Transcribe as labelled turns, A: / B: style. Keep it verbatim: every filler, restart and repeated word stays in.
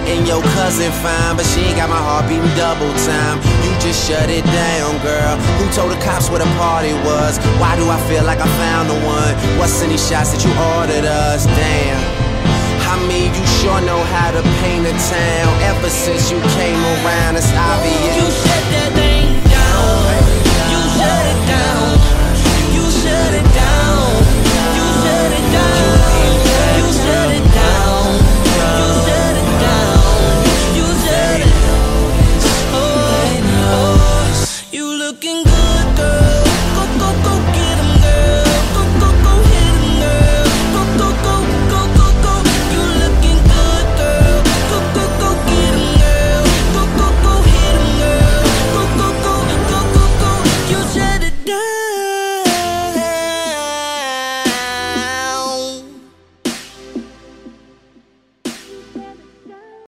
A: And your cousin fine, but she ain't got my heart beating double time. You just shut it down, girl. Who told the cops where the party was? Why do I feel like I found the one? What's in these shots that you ordered us? Damn, I mean, you sure know how to paint a town. Ever since you came around, it's obvious.
B: You shut that